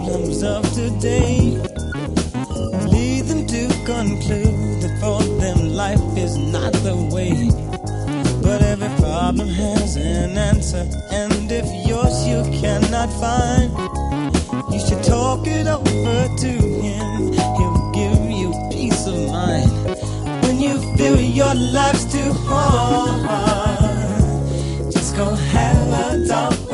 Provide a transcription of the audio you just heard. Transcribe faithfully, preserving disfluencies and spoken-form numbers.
problems of today. Lead them to conclude that for them life is not the way. But every problem has an answer, and if yours you cannot find, you should talk it over to him. He'll give you peace of mind. When you feel your life's too hard, just go have a talk